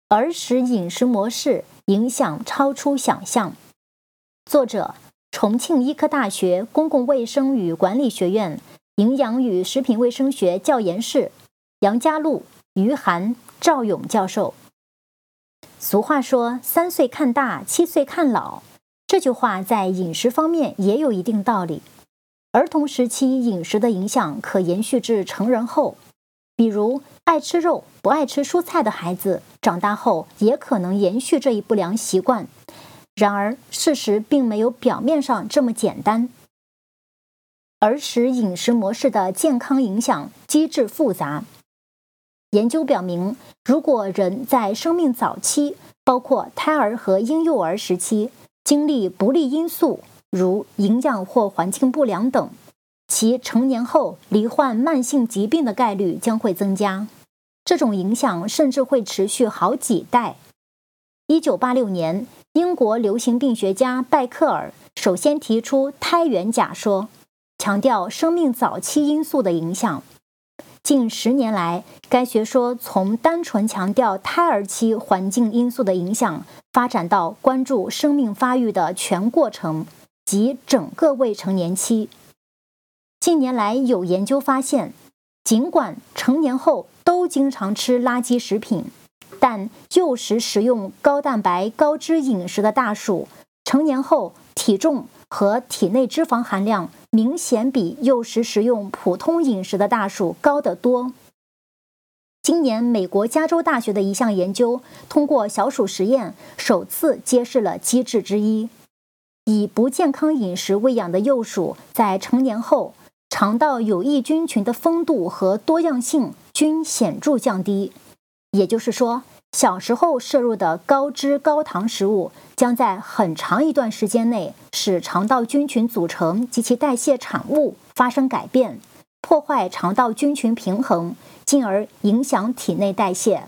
儿时饮食模式影响超出想象。作者：重庆医科大学公共卫生与管理学院营养与食品卫生学教研室杨家璐、于涵、赵勇教授。俗话说3岁看大，7岁看老，这句话在饮食方面也有一定道理。儿童时期饮食的影响可延续至成人后，比如爱吃肉不爱吃蔬菜的孩子，长大后也可能延续这一不良习惯。然而事实并没有表面上这么简单。儿时饮食模式的健康影响机制复杂。研究表明，如果人在生命早期，包括胎儿和婴幼儿时期，经历不利因素，如营养或环境不良等，其成年后罹患慢性疾病的概率将会增加。这种影响甚至会持续好几代。1986年，英国流行病学家拜克尔首先提出胎源假说，强调生命早期因素的影响。近10年来，该学说从单纯强调胎儿期环境因素的影响，发展到关注生命发育的全过程及整个未成年期。近年来有研究发现，尽管成年后都经常吃垃圾食品，但幼时食用高蛋白高脂饮食的大数，成年后体重和体内脂肪含量明显比幼时食用普通饮食的大数高得多。今年美国加州大学的一项研究通过小鼠实验首次揭示了机制之一。以不健康饮食喂养的幼鼠在成年后，肠道有益菌群的丰度和多样性均显著降低。也就是说，小时候摄入的高脂高糖食物将在很长一段时间内使肠道菌群组成及其代谢产物发生改变，破坏肠道菌群平衡，进而影响体内代谢。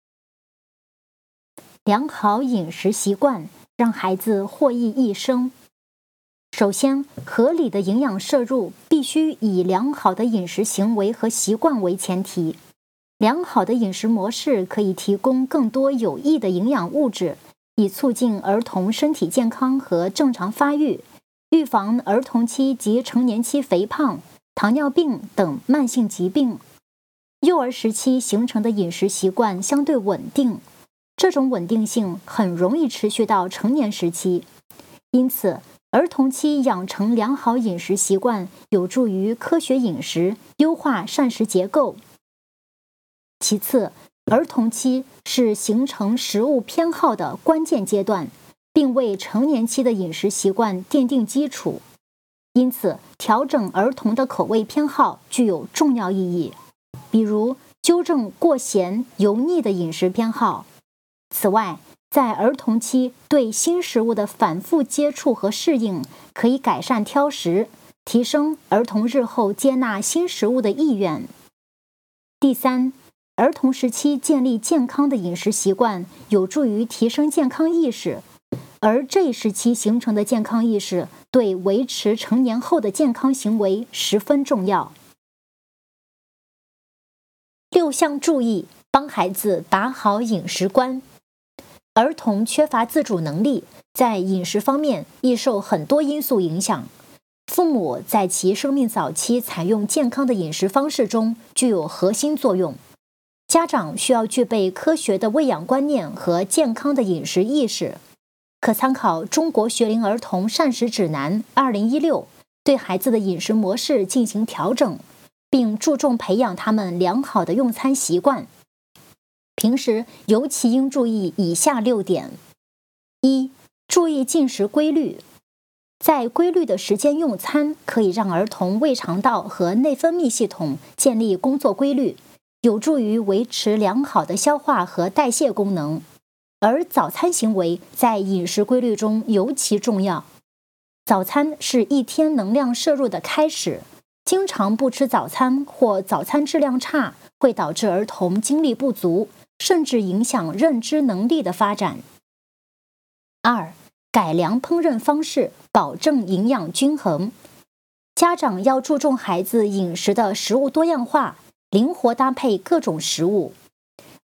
良好饮食习惯让孩子获益一生。首先，合理的营养摄入必须以良好的饮食行为和习惯为前提。良好的饮食模式可以提供更多有益的营养物质，以促进儿童身体健康和正常发育，预防儿童期及成年期肥胖、糖尿病等慢性疾病。幼儿时期形成的饮食习惯相对稳定，这种稳定性很容易持续到成年时期。因此，儿童期养成良好饮食习惯有助于科学饮食，优化膳食结构。其次，儿童期是形成食物偏好的关键阶段，并为成年期的饮食习惯奠定基础。因此，调整儿童的口味偏好具有重要意义，比如纠正过咸、油腻的饮食偏好。此外，在儿童期对新食物的反复接触和适应，可以改善挑食，提升儿童日后接纳新食物的意愿。第三，儿童时期建立健康的饮食习惯，有助于提升健康意识，而这一时期形成的健康意识，对维持成年后的健康行为十分重要。6项注意，帮孩子把好饮食关。儿童缺乏自主能力，在饮食方面易受很多因素影响。父母在其生命早期采用健康的饮食方式中具有核心作用。家长需要具备科学的喂养观念和健康的饮食意识，可参考《中国学龄儿童膳食指南2016》，对孩子的饮食模式进行调整，并注重培养他们良好的用餐习惯。平时尤其应注意以下6点： 1. 注意进食规律。在规律的时间用餐，可以让儿童胃肠道和内分泌系统建立工作规律，有助于维持良好的消化和代谢功能。而早餐行为在饮食规律中尤其重要。早餐是一天能量摄入的开始，经常不吃早餐或早餐质量差，会导致儿童精力不足，甚至影响认知能力的发展。2. 改良烹饪方式，保证营养均衡。家长要注重孩子饮食的食物多样化，灵活搭配各种食物。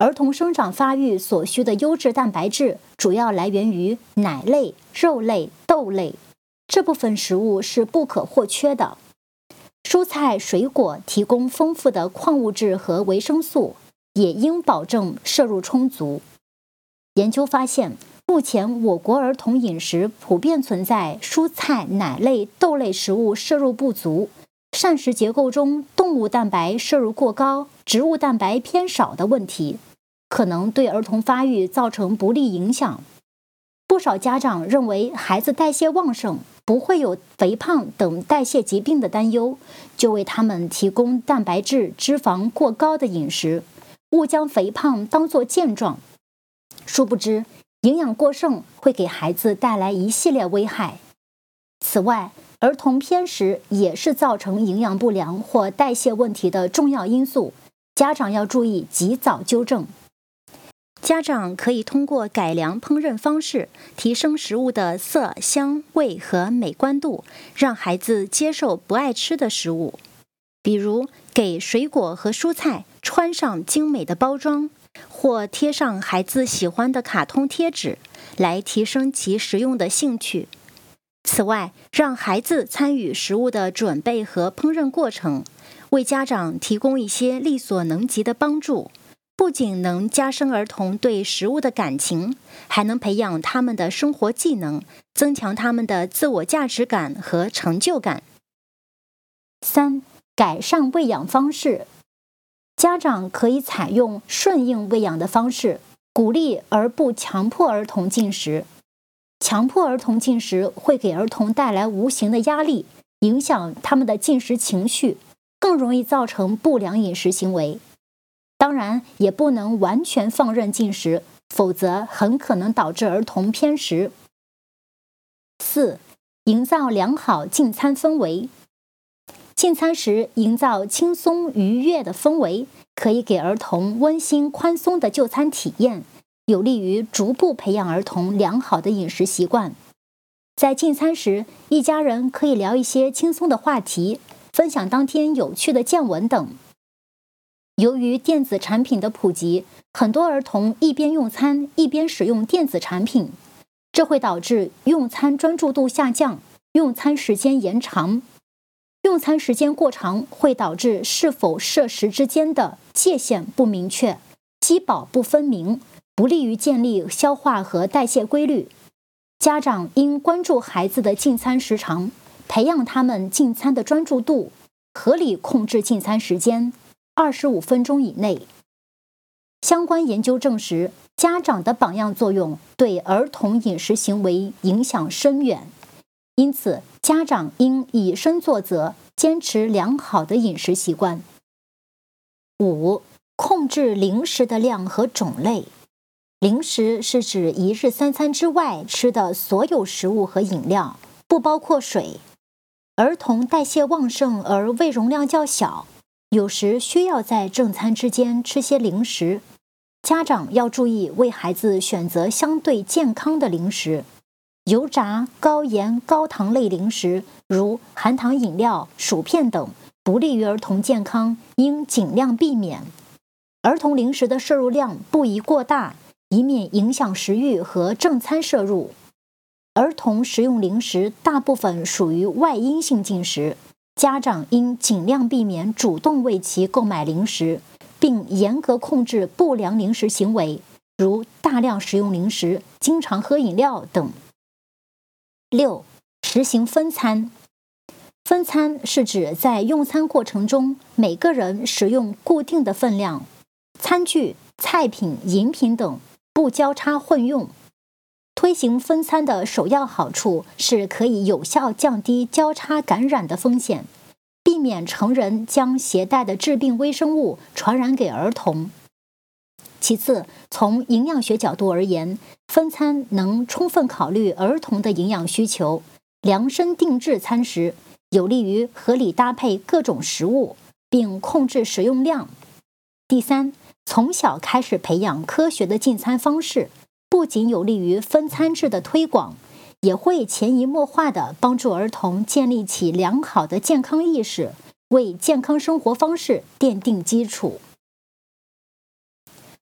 儿童生长发育所需的优质蛋白质主要来源于奶类、肉类、豆类，这部分食物是不可或缺的。蔬菜、水果提供丰富的矿物质和维生素，也应保证摄入充足。研究发现，目前我国儿童饮食普遍存在蔬菜、奶类、豆类食物摄入不足，膳食结构中动物蛋白摄入过高、植物蛋白偏少的问题，可能对儿童发育造成不利影响。不少家长认为孩子代谢旺盛，不会有肥胖等代谢疾病的担忧，就为他们提供蛋白质、脂肪过高的饮食，误将肥胖当作健壮。殊不知，营养过剩会给孩子带来一系列危害。此外，儿童偏食也是造成营养不良或代谢问题的重要因素，家长要注意及早纠正。家长可以通过改良烹饪方式，提升食物的色、香、味和美观度，让孩子接受不爱吃的食物。比如，给水果和蔬菜穿上精美的包装，或贴上孩子喜欢的卡通贴纸，来提升其食用的兴趣。此外，让孩子参与食物的准备和烹饪过程，为家长提供一些力所能及的帮助，不仅能加深儿童对食物的感情，还能培养他们的生活技能，增强他们的自我价值感和成就感。3、改善喂养方式。家长可以采用顺应喂养的方式，鼓励而不强迫儿童进食。强迫儿童进食会给儿童带来无形的压力，影响他们的进食情绪，更容易造成不良饮食行为。当然，也不能完全放任进食，否则很可能导致儿童偏食。4、营造良好进餐氛围。进餐时营造轻松愉悦的氛围，可以给儿童温馨宽松的就餐体验，有利于逐步培养儿童良好的饮食习惯。在进餐时，一家人可以聊一些轻松的话题，分享当天有趣的见闻等。由于电子产品的普及，很多儿童一边用餐一边使用电子产品，这会导致用餐专注度下降，用餐时间延长。用餐时间过长会导致是否摄食之间的界限不明确，饥饱不分明，不利于建立消化和代谢规律。家长应关注孩子的进餐时长，培养他们进餐的专注度，合理控制进餐时间，25分钟以内。相关研究证实，家长的榜样作用对儿童饮食行为影响深远。因此，家长应以身作则，坚持良好的饮食习惯。5、控制零食的量和种类。零食是指一日三餐之外吃的所有食物和饮料，不包括水。儿童代谢旺盛而胃容量较小，有时需要在正餐之间吃些零食。家长要注意为孩子选择相对健康的零食。油炸、高盐、高糖类零食，如含糖饮料、薯片等，不利于儿童健康，应尽量避免。儿童零食的摄入量不宜过大，以免影响食欲和正餐摄入。儿童食用零食大部分属于外因性进食，家长应尽量避免主动为其购买零食，并严格控制不良零食行为，如大量食用零食、经常喝饮料等。6、实行分餐。分餐是指在用餐过程中，每个人食用固定的分量，餐具、菜品、饮品等不交叉混用。推行分餐的首要好处是可以有效降低交叉感染的风险，避免成人将携带的致病微生物传染给儿童。其次，从营养学角度而言，分餐能充分考虑儿童的营养需求，量身定制餐食，有利于合理搭配各种食物，并控制食用量。第三，从小开始培养科学的进餐方式，不仅有利于分餐制的推广，也会潜移默化地帮助儿童建立起良好的健康意识，为健康生活方式奠定基础。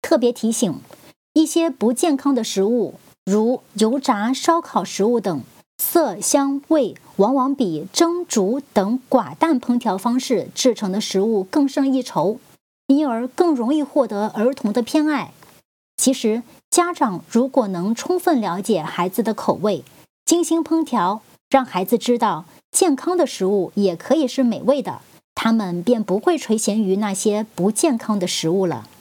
特别提醒，一些不健康的食物，如油炸、烧烤食物等，色香味往往比蒸、煮等寡淡烹调方式制成的食物更胜一筹，因而更容易获得儿童的偏爱。其实，家长如果能充分了解孩子的口味，精心烹调，让孩子知道健康的食物也可以是美味的，他们便不会垂涎于那些不健康的食物了。